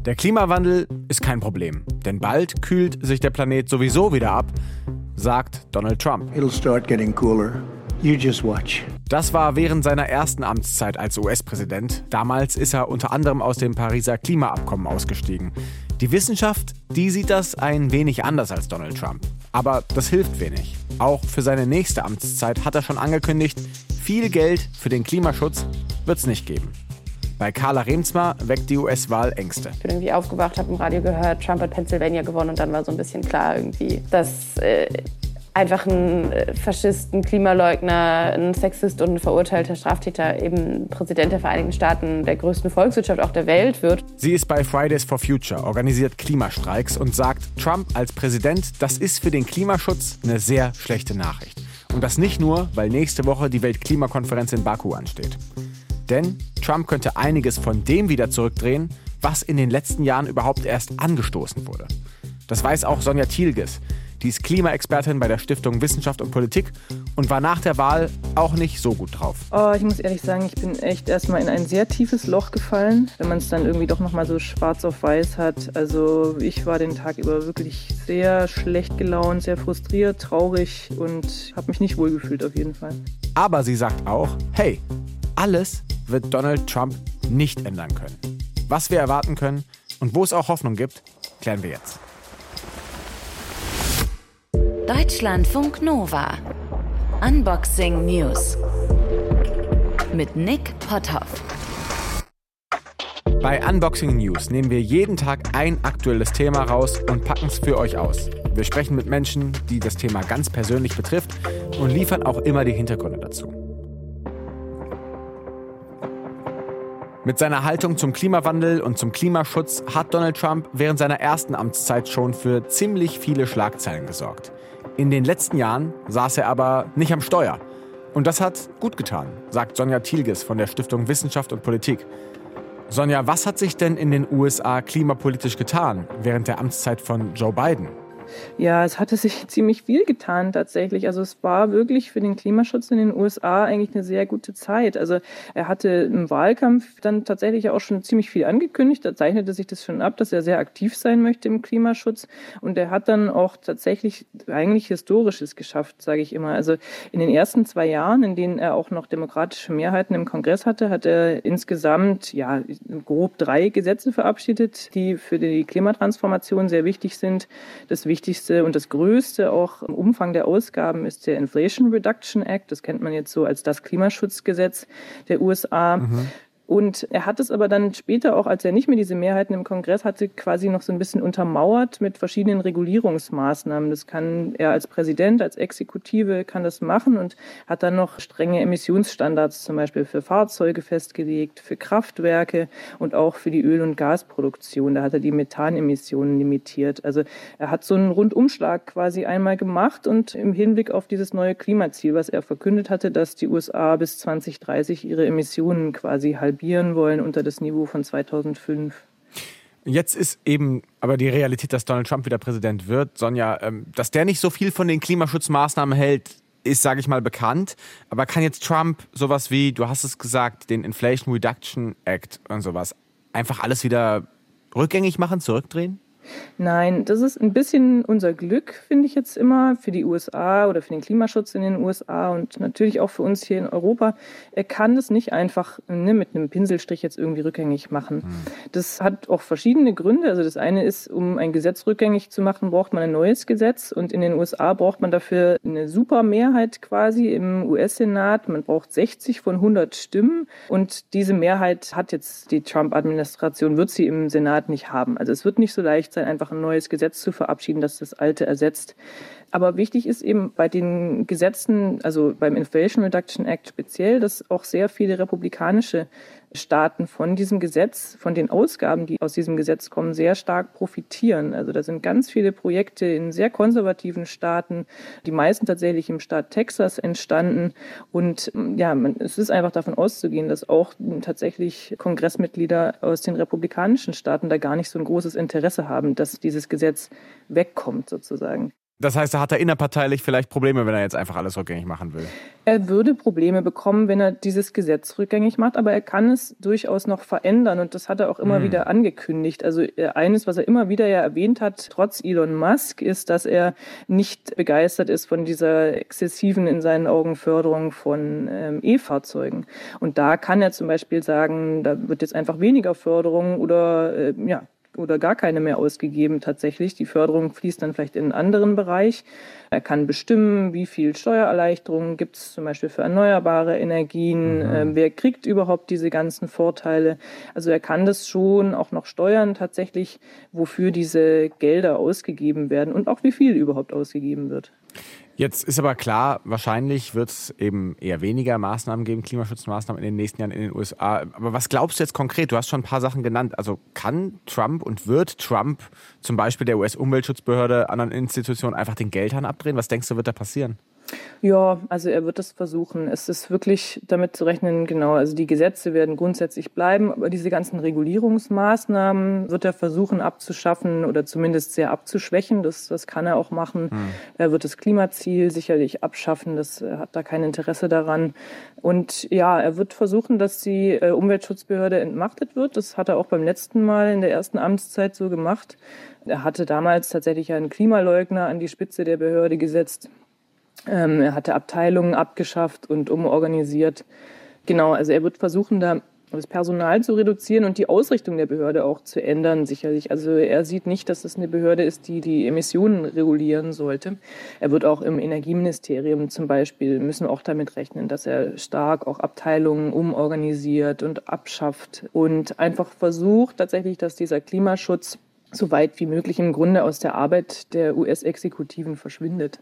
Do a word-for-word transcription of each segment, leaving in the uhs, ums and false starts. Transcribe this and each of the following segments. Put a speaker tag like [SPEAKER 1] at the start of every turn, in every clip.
[SPEAKER 1] Der Klimawandel ist kein Problem, denn bald kühlt sich der Planet sowieso wieder ab, sagt Donald Trump.
[SPEAKER 2] It'll start getting cooler. You just watch.
[SPEAKER 1] Das war während seiner ersten Amtszeit als U S-Präsident. Damals ist er unter anderem aus dem Pariser Klimaabkommen ausgestiegen. Die Wissenschaft, die sieht das ein wenig anders als Donald Trump. Aber das hilft wenig. Auch für seine nächste Amtszeit hat er schon angekündigt, viel Geld für den Klimaschutz wird es nicht geben. Bei Carla Remsmar weckt die U S-Wahl Ängste.
[SPEAKER 3] Ich bin irgendwie aufgewacht, habe im Radio gehört, Trump hat Pennsylvania gewonnen und dann war so ein bisschen klar irgendwie, dass äh, einfach ein Faschist, ein Klimaleugner, ein Sexist und ein verurteilter Straftäter eben Präsident der Vereinigten Staaten, der größten Volkswirtschaft auch der Welt wird.
[SPEAKER 1] Sie ist bei Fridays for Future, organisiert Klimastreiks und sagt, Trump als Präsident, das ist für den Klimaschutz eine sehr schlechte Nachricht. Und das nicht nur, weil nächste Woche die Weltklimakonferenz in Baku ansteht. Denn Trump könnte einiges von dem wieder zurückdrehen, was in den letzten Jahren überhaupt erst angestoßen wurde. Das weiß auch Sonja Thielges. Die ist Klimaexpertin bei der Stiftung Wissenschaft und Politik und war nach der Wahl auch nicht so gut drauf.
[SPEAKER 4] Oh, ich muss ehrlich sagen, ich bin echt erstmal in ein sehr tiefes Loch gefallen, wenn man es dann irgendwie doch nochmal so schwarz auf weiß hat. Also ich war den Tag über wirklich sehr schlecht gelaunt, sehr frustriert, traurig und habe mich nicht wohlgefühlt auf jeden Fall.
[SPEAKER 1] Aber sie sagt auch, hey, alles wird Donald Trump nicht ändern können. Was wir erwarten können und wo es auch Hoffnung gibt, klären wir jetzt.
[SPEAKER 5] Deutschlandfunk Nova. Unboxing News. Mit Nick Potthoff.
[SPEAKER 1] Bei Unboxing News nehmen wir jeden Tag ein aktuelles Thema raus und packen es für euch aus. Wir sprechen mit Menschen, die das Thema ganz persönlich betrifft und liefern auch immer die Hintergründe dazu. Mit seiner Haltung zum Klimawandel und zum Klimaschutz hat Donald Trump während seiner ersten Amtszeit schon für ziemlich viele Schlagzeilen gesorgt. In den letzten Jahren saß er aber nicht am Steuer. Und das hat gut getan, sagt Sonja Thielges von der Stiftung Wissenschaft und Politik. Sonja, was hat sich denn in den U S A klimapolitisch getan während der Amtszeit von Joe Biden?
[SPEAKER 4] Ja, es hatte sich ziemlich viel getan tatsächlich. Also es war wirklich für den Klimaschutz in den U S A eigentlich eine sehr gute Zeit. Also er hatte im Wahlkampf dann tatsächlich auch schon ziemlich viel angekündigt. Da zeichnete sich das schon ab, dass er sehr aktiv sein möchte im Klimaschutz. Und er hat dann auch tatsächlich eigentlich Historisches geschafft, sage ich immer. Also in den ersten zwei Jahren, in denen er auch noch demokratische Mehrheiten im Kongress hatte, hat er insgesamt ja grob drei Gesetze verabschiedet, die für die Klimatransformation sehr wichtig sind. Das Wichtigste und das Größte auch im Umfang der Ausgaben ist der Inflation Reduction Act. Das kennt man jetzt so als das Klimaschutzgesetz der U S A. Mhm. Und er hat es aber dann später auch, als er nicht mehr diese Mehrheiten im Kongress hatte, quasi noch so ein bisschen untermauert mit verschiedenen Regulierungsmaßnahmen. Das kann er als Präsident, als Exekutive kann das machen und hat dann noch strenge Emissionsstandards zum Beispiel für Fahrzeuge festgelegt, für Kraftwerke und auch für die Öl- und Gasproduktion. Da hat er die Methanemissionen limitiert. Also er hat so einen Rundumschlag quasi einmal gemacht und im Hinblick auf dieses neue Klimaziel, was er verkündet hatte, dass die U S A bis zwanzig dreißig ihre Emissionen quasi halbieren wollen unter das Niveau von zweitausendfünf.
[SPEAKER 1] Jetzt ist eben aber die Realität, dass Donald Trump wieder Präsident wird. Sonja, dass der nicht so viel von den Klimaschutzmaßnahmen hält, ist, sage ich mal, bekannt. Aber kann jetzt Trump sowas wie, du hast es gesagt, den Inflation Reduction Act und sowas, einfach alles wieder rückgängig machen, zurückdrehen?
[SPEAKER 4] Nein, das ist ein bisschen unser Glück, finde ich jetzt immer, für die U S A oder für den Klimaschutz in den U S A und natürlich auch für uns hier in Europa. Er kann das nicht einfach ne, mit einem Pinselstrich jetzt irgendwie rückgängig machen. Hm. Das hat auch verschiedene Gründe. Also das eine ist, um ein Gesetz rückgängig zu machen, braucht man ein neues Gesetz und in den U S A braucht man dafür eine super Mehrheit quasi im U S-Senat. Man braucht sechzig von hundert Stimmen und diese Mehrheit hat jetzt die Trump-Administration, wird sie im Senat nicht haben. Also es wird nicht so leicht sein, einfach ein neues Gesetz zu verabschieden, das das alte ersetzt. Aber wichtig ist eben bei den Gesetzen, also beim Inflation Reduction Act speziell, dass auch sehr viele republikanische Staaten von diesem Gesetz, von den Ausgaben, die aus diesem Gesetz kommen, sehr stark profitieren. Also da sind ganz viele Projekte in sehr konservativen Staaten, die meisten tatsächlich im Staat Texas entstanden. Und ja, man, es ist einfach davon auszugehen, dass auch tatsächlich Kongressmitglieder aus den republikanischen Staaten da gar nicht so ein großes Interesse haben, dass dieses Gesetz wegkommt sozusagen.
[SPEAKER 1] Das heißt, da hat er innerparteilich vielleicht Probleme, wenn er jetzt einfach alles rückgängig machen will.
[SPEAKER 4] Er würde Probleme bekommen, wenn er dieses Gesetz rückgängig macht, aber er kann es durchaus noch verändern und das hat er auch immer hm. wieder angekündigt. Also eines, was er immer wieder ja erwähnt hat, trotz Elon Musk, ist, dass er nicht begeistert ist von dieser exzessiven, in seinen Augen, Förderung von ähm, E-Fahrzeugen. Und da kann er zum Beispiel sagen, da wird jetzt einfach weniger Förderung oder äh, ja, oder gar keine mehr ausgegeben tatsächlich. Die Förderung fließt dann vielleicht in einen anderen Bereich. Er kann bestimmen, wie viel Steuererleichterungen gibt es zum Beispiel für erneuerbare Energien, mhm. äh, wer kriegt überhaupt diese ganzen Vorteile. Also er kann das schon auch noch steuern tatsächlich, wofür diese Gelder ausgegeben werden und auch wie viel überhaupt ausgegeben wird.
[SPEAKER 1] Jetzt ist aber klar, wahrscheinlich wird es eben eher weniger Maßnahmen geben, Klimaschutzmaßnahmen in den nächsten Jahren in den U S A. Aber was glaubst du jetzt konkret? Du hast schon ein paar Sachen genannt. Also kann Trump und wird Trump zum Beispiel der U S-Umweltschutzbehörde, anderen Institutionen einfach den Geldhahn abdrehen? Was denkst du, wird da passieren?
[SPEAKER 4] Ja, also er wird das versuchen. Es ist wirklich damit zu rechnen, genau, also die Gesetze werden grundsätzlich bleiben, aber diese ganzen Regulierungsmaßnahmen wird er versuchen abzuschaffen oder zumindest sehr abzuschwächen. Das, das kann er auch machen. Hm. Er wird das Klimaziel sicherlich abschaffen, das er hat da kein Interesse daran. Und ja, er wird versuchen, dass die äh, Umweltschutzbehörde entmachtet wird. Das hat er auch beim letzten Mal in der ersten Amtszeit so gemacht. Er hatte damals tatsächlich einen Klimaleugner an die Spitze der Behörde gesetzt. Ähm, er hatte Abteilungen abgeschafft und umorganisiert. Genau, also er wird versuchen, da das Personal zu reduzieren und die Ausrichtung der Behörde auch zu ändern, sicherlich. Also er sieht nicht, dass es eine Behörde ist, die die Emissionen regulieren sollte. Er wird auch im Energieministerium zum Beispiel, müssen wir auch damit rechnen, dass er stark auch Abteilungen umorganisiert und abschafft und einfach versucht tatsächlich, dass dieser Klimaschutz so weit wie möglich im Grunde aus der Arbeit der U S-Exekutiven verschwindet.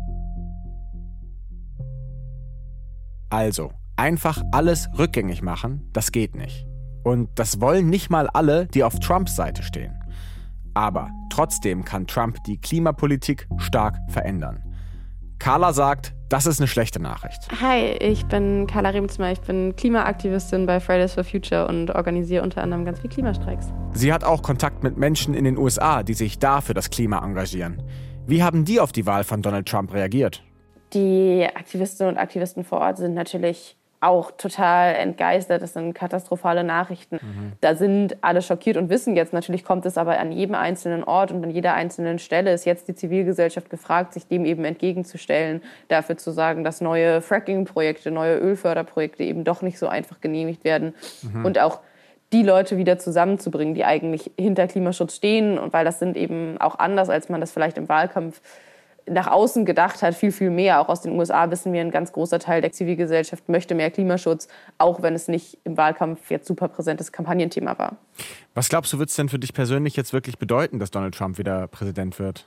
[SPEAKER 1] Also, einfach alles rückgängig machen, das geht nicht. Und das wollen nicht mal alle, die auf Trumps Seite stehen. Aber trotzdem kann Trump die Klimapolitik stark verändern. Carla sagt, das ist eine schlechte Nachricht.
[SPEAKER 3] Hi, ich bin Carla Remsmar, ich bin Klimaaktivistin bei Fridays for Future und organisiere unter anderem ganz viel Klimastreiks.
[SPEAKER 1] Sie hat auch Kontakt mit Menschen in den U S A, die sich da für das Klima engagieren. Wie haben die auf die Wahl von Donald Trump reagiert?
[SPEAKER 3] Die Aktivistinnen und Aktivisten vor Ort sind natürlich auch total entgeistert. Das sind katastrophale Nachrichten. Mhm. Da sind alle schockiert und wissen jetzt, natürlich kommt es aber an jedem einzelnen Ort und an jeder einzelnen Stelle ist jetzt die Zivilgesellschaft gefragt, sich dem eben entgegenzustellen, dafür zu sagen, dass neue Fracking-Projekte, neue Ölförderprojekte eben doch nicht so einfach genehmigt werden. Mhm. Und auch die Leute wieder zusammenzubringen, die eigentlich hinter Klimaschutz stehen. Und weil das sind eben auch anders, als man das vielleicht im Wahlkampf nach außen gedacht hat, viel, viel mehr. Auch aus den U S A wissen wir, ein ganz großer Teil der Zivilgesellschaft möchte mehr Klimaschutz, auch wenn es nicht im Wahlkampf jetzt super präsentes Kampagnenthema war.
[SPEAKER 1] Was glaubst du, wird es denn für dich persönlich jetzt wirklich bedeuten, dass Donald Trump wieder Präsident wird?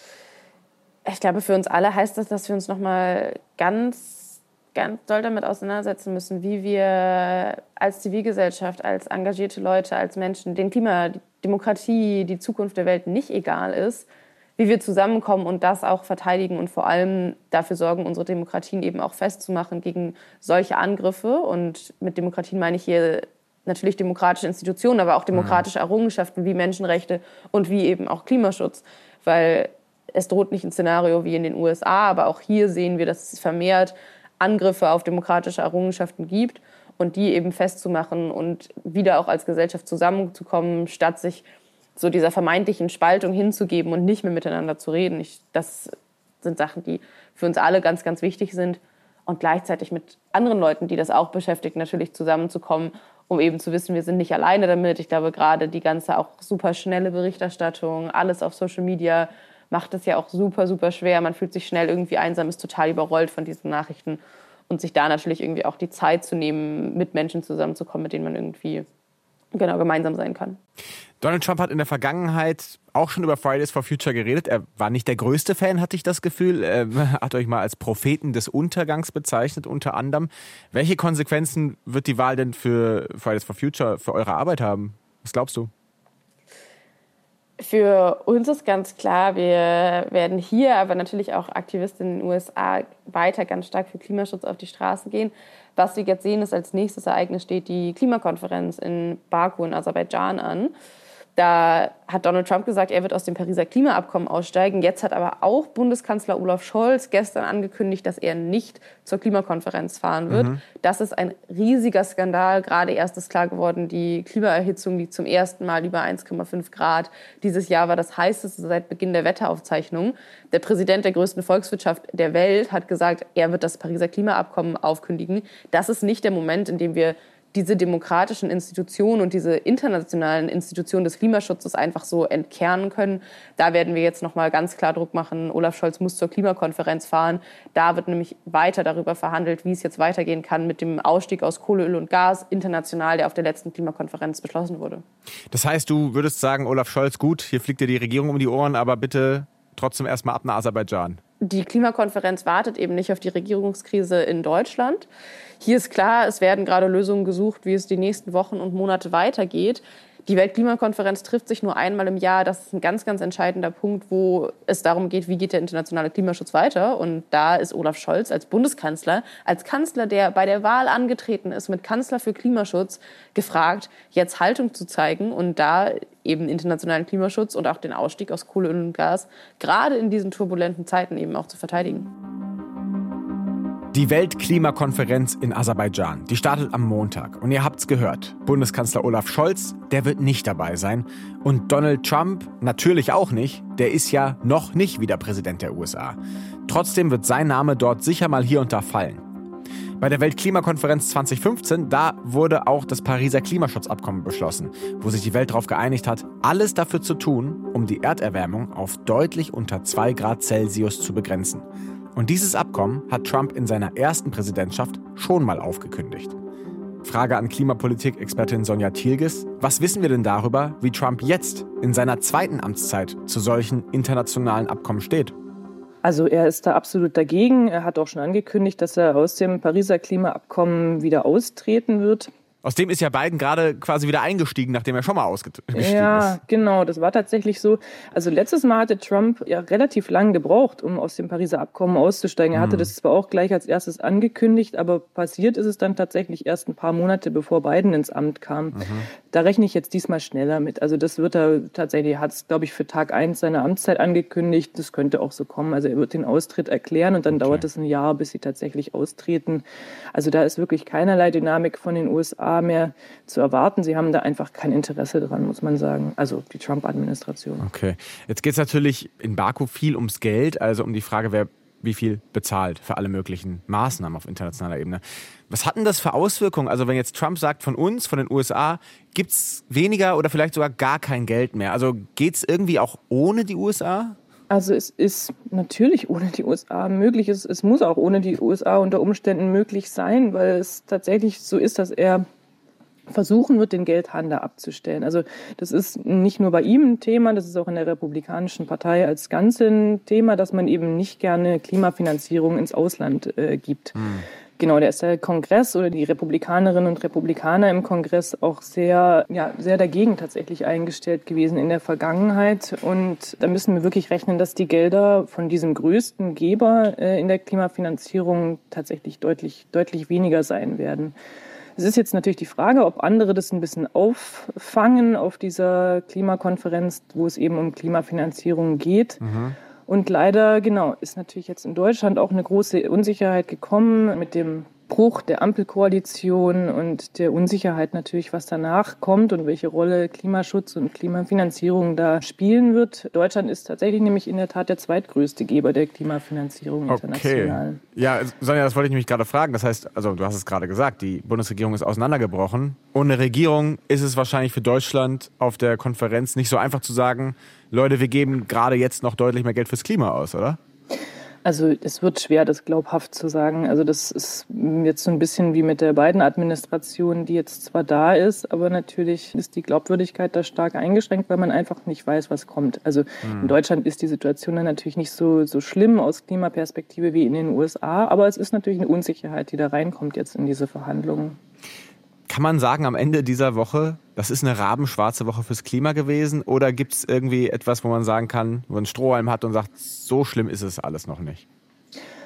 [SPEAKER 3] Ich glaube, für uns alle heißt das, dass wir uns noch mal ganz, ganz doll damit auseinandersetzen müssen, wie wir als Zivilgesellschaft, als engagierte Leute, als Menschen, den Klima, die Demokratie, die Zukunft der Welt nicht egal ist, wie wir zusammenkommen und das auch verteidigen und vor allem dafür sorgen, unsere Demokratien eben auch festzumachen gegen solche Angriffe. Und mit Demokratien meine ich hier natürlich demokratische Institutionen, aber auch demokratische Errungenschaften wie Menschenrechte und wie eben auch Klimaschutz. Weil es droht nicht ein Szenario wie in den U S A, aber auch hier sehen wir, dass es vermehrt Angriffe auf demokratische Errungenschaften gibt und die eben festzumachen und wieder auch als Gesellschaft zusammenzukommen, statt sich so dieser vermeintlichen Spaltung hinzugeben und nicht mehr miteinander zu reden. Ich, das sind Sachen, die für uns alle ganz, ganz wichtig sind. Und gleichzeitig mit anderen Leuten, die das auch beschäftigt, natürlich zusammenzukommen, um eben zu wissen, wir sind nicht alleine damit. Ich glaube, gerade die ganze auch super schnelle Berichterstattung, alles auf Social Media, macht es ja auch super, super schwer. Man fühlt sich schnell irgendwie einsam, ist total überrollt von diesen Nachrichten. Und sich da natürlich irgendwie auch die Zeit zu nehmen, mit Menschen zusammenzukommen, mit denen man irgendwie genau gemeinsam sein kann.
[SPEAKER 1] Donald Trump hat in der Vergangenheit auch schon über Fridays for Future geredet. Er war nicht der größte Fan, hatte ich das Gefühl. Er hat euch mal als Propheten des Untergangs bezeichnet, unter anderem. Welche Konsequenzen wird die Wahl denn für Fridays for Future, für eure Arbeit haben? Was glaubst du?
[SPEAKER 3] Für uns ist ganz klar, wir werden hier, aber natürlich auch Aktivistinnen in den U S A weiter ganz stark für Klimaschutz auf die Straße gehen. Was wir jetzt sehen, ist, als nächstes Ereignis steht die Klimakonferenz in Baku in Aserbaidschan an. Da hat Donald Trump gesagt, er wird aus dem Pariser Klimaabkommen aussteigen. Jetzt hat aber auch Bundeskanzler Olaf Scholz gestern angekündigt, dass er nicht zur Klimakonferenz fahren wird. Mhm. Das ist ein riesiger Skandal. Gerade erst ist klar geworden, die Klimaerhitzung liegt zum ersten Mal über eins Komma fünf Grad. Dieses Jahr war das heißeste seit Beginn der Wetteraufzeichnung. Der Präsident der größten Volkswirtschaft der Welt hat gesagt, er wird das Pariser Klimaabkommen aufkündigen. Das ist nicht der Moment, in dem wir diese demokratischen Institutionen und diese internationalen Institutionen des Klimaschutzes einfach so entkernen können. Da werden wir jetzt noch mal ganz klar Druck machen. Olaf Scholz muss zur Klimakonferenz fahren. Da wird nämlich weiter darüber verhandelt, wie es jetzt weitergehen kann mit dem Ausstieg aus Kohle, Öl und Gas international, der auf der letzten Klimakonferenz beschlossen wurde.
[SPEAKER 1] Das heißt, du würdest sagen, Olaf Scholz, gut, hier fliegt dir die Regierung um die Ohren, aber bitte trotzdem erstmal ab nach Aserbaidschan.
[SPEAKER 3] Die Klimakonferenz wartet eben nicht auf die Regierungskrise in Deutschland. Hier ist klar, es werden gerade Lösungen gesucht, wie es die nächsten Wochen und Monate weitergeht. Die Weltklimakonferenz trifft sich nur einmal im Jahr. Das ist ein ganz, ganz entscheidender Punkt, wo es darum geht, wie geht der internationale Klimaschutz weiter. Und da ist Olaf Scholz als Bundeskanzler, als Kanzler, der bei der Wahl angetreten ist, mit Kanzler für Klimaschutz, gefragt, jetzt Haltung zu zeigen und da eben internationalen Klimaschutz und auch den Ausstieg aus Kohle, Öl und Gas gerade in diesen turbulenten Zeiten eben auch zu verteidigen.
[SPEAKER 1] Die Weltklimakonferenz in Aserbaidschan, die startet am Montag. Und ihr habt's gehört, Bundeskanzler Olaf Scholz, der wird nicht dabei sein. Und Donald Trump natürlich auch nicht, der ist ja noch nicht wieder Präsident der U S A. Trotzdem wird sein Name dort sicher mal hier und da fallen. Bei der Weltklimakonferenz zwanzig fünfzehn, da wurde auch das Pariser Klimaschutzabkommen beschlossen, wo sich die Welt darauf geeinigt hat, alles dafür zu tun, um die Erderwärmung auf deutlich unter zwei Grad Celsius zu begrenzen. Und dieses Abkommen hat Trump in seiner ersten Präsidentschaft schon mal aufgekündigt. Frage an Klimapolitik-Expertin Sonja Thielges. Was wissen wir denn darüber, wie Trump jetzt in seiner zweiten Amtszeit zu solchen internationalen Abkommen steht?
[SPEAKER 4] Also er ist da absolut dagegen. Er hat auch schon angekündigt, dass er aus dem Pariser Klimaabkommen wieder austreten wird.
[SPEAKER 1] Aus dem ist ja Biden gerade quasi wieder eingestiegen, nachdem er schon mal ausgestiegen ist.
[SPEAKER 4] Ja, genau, das war tatsächlich so. Also letztes Mal hatte Trump ja relativ lang gebraucht, um aus dem Pariser Abkommen auszusteigen. Er hatte das zwar auch gleich als erstes angekündigt, aber passiert ist es dann tatsächlich erst ein paar Monate, bevor Biden ins Amt kam. Mhm. Da rechne ich jetzt diesmal schneller mit. Also das wird er tatsächlich, er hat es, glaube ich, für Tag eins seiner Amtszeit angekündigt. Das könnte auch so kommen. Also er wird den Austritt erklären und dann okay. dauert es ein Jahr, bis sie tatsächlich austreten. Also da ist wirklich keinerlei Dynamik von den U S A mehr zu erwarten. Sie haben da einfach kein Interesse dran, muss man sagen. Also die Trump-Administration.
[SPEAKER 1] Okay. Jetzt geht es natürlich in Baku viel ums Geld, also um die Frage, wer wie viel bezahlt für alle möglichen Maßnahmen auf internationaler Ebene. Was hat denn das für Auswirkungen? Also wenn jetzt Trump sagt, von uns, von den U S A, gibt es weniger oder vielleicht sogar gar kein Geld mehr. Also geht es irgendwie auch ohne die U S A?
[SPEAKER 4] Also es ist natürlich ohne die U S A möglich. Es, es muss auch ohne die U S A unter Umständen möglich sein, weil es tatsächlich so ist, dass er versuchen wird, den Geldhahn da abzustellen. Also das ist nicht nur bei ihm ein Thema, das ist auch in der Republikanischen Partei als Ganze ein Thema, dass man eben nicht gerne Klimafinanzierung ins Ausland äh, gibt. Hm. Genau, da ist der Kongress oder die Republikanerinnen und Republikaner im Kongress auch sehr, ja, sehr dagegen tatsächlich eingestellt gewesen in der Vergangenheit. Und da müssen wir wirklich rechnen, dass die Gelder von diesem größten Geber äh, in der Klimafinanzierung tatsächlich deutlich, deutlich weniger sein werden. Es ist jetzt natürlich die Frage, ob andere das ein bisschen auffangen auf dieser Klimakonferenz, wo es eben um Klimafinanzierung geht. Mhm. Und leider, genau, ist natürlich jetzt in Deutschland auch eine große Unsicherheit gekommen mit dem Bruch der Ampelkoalition und der Unsicherheit natürlich, was danach kommt und welche Rolle Klimaschutz und Klimafinanzierung da spielen wird. Deutschland ist tatsächlich nämlich in der Tat der zweitgrößte Geber der Klimafinanzierung international.
[SPEAKER 1] Okay. Ja, Sonja, das wollte ich nämlich gerade fragen. Das heißt, also du hast es gerade gesagt, die Bundesregierung ist auseinandergebrochen. Ohne Regierung ist es wahrscheinlich für Deutschland auf der Konferenz nicht so einfach zu sagen, Leute, wir geben gerade jetzt noch deutlich mehr Geld fürs Klima aus, oder?
[SPEAKER 4] Also es wird schwer, das glaubhaft zu sagen. Also das ist jetzt so ein bisschen wie mit der Biden-Administration, die jetzt zwar da ist, aber natürlich ist die Glaubwürdigkeit da stark eingeschränkt, weil man einfach nicht weiß, was kommt. Also mhm. in Deutschland ist die Situation dann natürlich nicht so, so schlimm aus Klimaperspektive wie in den U S A, aber es ist natürlich eine Unsicherheit, die da reinkommt jetzt in diese Verhandlungen.
[SPEAKER 1] Kann man sagen, am Ende dieser Woche, das ist eine rabenschwarze Woche fürs Klima gewesen? Oder gibt es irgendwie etwas, wo man sagen kann, wo man einen Strohhalm hat und sagt, so schlimm ist es alles noch nicht?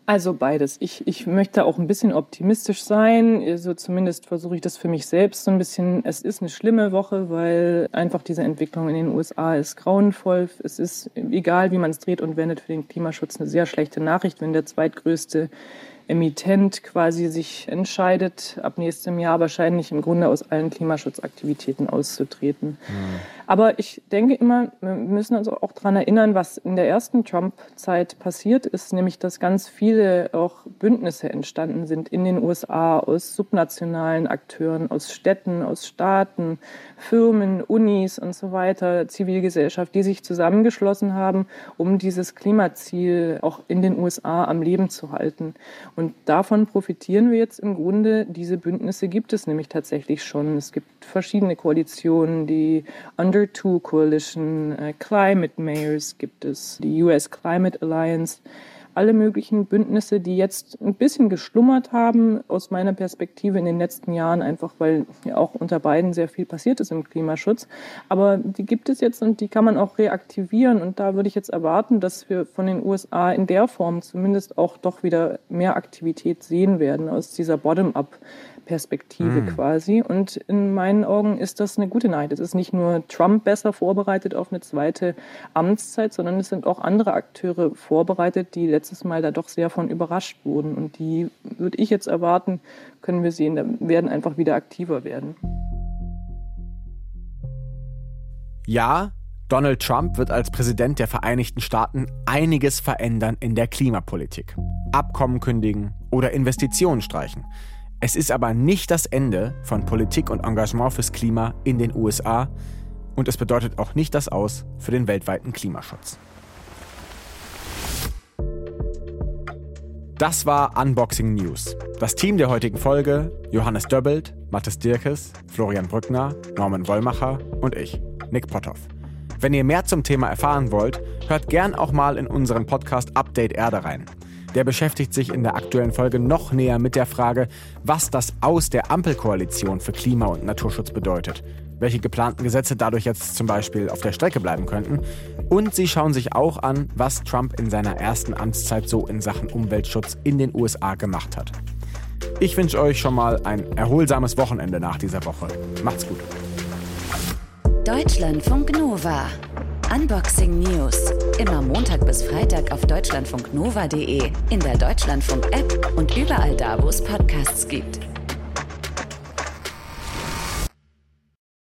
[SPEAKER 4] Also beides. Ich, ich möchte auch ein bisschen optimistisch sein. Also zumindest versuche ich das für mich selbst so ein bisschen. Es ist eine schlimme Woche, weil einfach diese Entwicklung in den U S A ist grauenvoll. Es ist, egal wie man es dreht und wendet, für den Klimaschutz eine sehr schlechte Nachricht, wenn der zweitgrößte Emittent quasi sich entscheidet, ab nächstem Jahr wahrscheinlich im Grunde aus allen Klimaschutzaktivitäten auszutreten. Mhm. Aber ich denke immer, wir müssen uns auch daran erinnern, was in der ersten Trump-Zeit passiert ist, nämlich dass ganz viele auch Bündnisse entstanden sind in den U S A aus subnationalen Akteuren, aus Städten, aus Staaten, Firmen, Unis und so weiter, Zivilgesellschaft, die sich zusammengeschlossen haben, um dieses Klimaziel auch in den U S A am Leben zu halten. Und davon profitieren wir jetzt im Grunde. Diese Bündnisse gibt es nämlich tatsächlich schon. Es gibt verschiedene Koalitionen, die Under Two Coalition, äh, Climate Mayors gibt es, die U S Climate Alliance, alle möglichen Bündnisse, die jetzt ein bisschen geschlummert haben, aus meiner Perspektive in den letzten Jahren, einfach weil ja auch unter Biden sehr viel passiert ist im Klimaschutz. Aber die gibt es jetzt und die kann man auch reaktivieren. Und da würde ich jetzt erwarten, dass wir von den U S A in der Form zumindest auch doch wieder mehr Aktivität sehen werden aus dieser Bottom-up Perspektive mm. quasi. Und in meinen Augen ist das eine gute Nachricht. Es ist nicht nur Trump besser vorbereitet auf eine zweite Amtszeit, sondern es sind auch andere Akteure vorbereitet, die letztes Mal da doch sehr von überrascht wurden. Und die, würde ich jetzt erwarten, können wir sehen, da werden einfach wieder aktiver werden.
[SPEAKER 1] Ja, Donald Trump wird als Präsident der Vereinigten Staaten einiges verändern in der Klimapolitik. Abkommen kündigen oder Investitionen streichen. Es ist aber nicht das Ende von Politik und Engagement fürs Klima in den U S A und es bedeutet auch nicht das Aus für den weltweiten Klimaschutz. Das war Unboxing News. Das Team der heutigen Folge: Johannes Döbbelt, Mathis Dirkes, Florian Brückner, Norman Wollmacher und ich, Nick Potthoff. Wenn ihr mehr zum Thema erfahren wollt, hört gern auch mal in unseren Podcast Update Erde rein. Der beschäftigt sich in der aktuellen Folge noch näher mit der Frage, was das Aus der Ampelkoalition für Klima- und Naturschutz bedeutet, welche geplanten Gesetze dadurch jetzt zum Beispiel auf der Strecke bleiben könnten. Und sie schauen sich auch an, was Trump in seiner ersten Amtszeit so in Sachen Umweltschutz in den U S A gemacht hat. Ich wünsche euch schon mal ein erholsames Wochenende nach dieser Woche. Macht's gut.
[SPEAKER 5] Deutschlandfunk Nova. Unboxing News. Immer Montag bis Freitag auf deutschlandfunknova punkt de, in der Deutschlandfunk-App und überall da, wo es Podcasts gibt.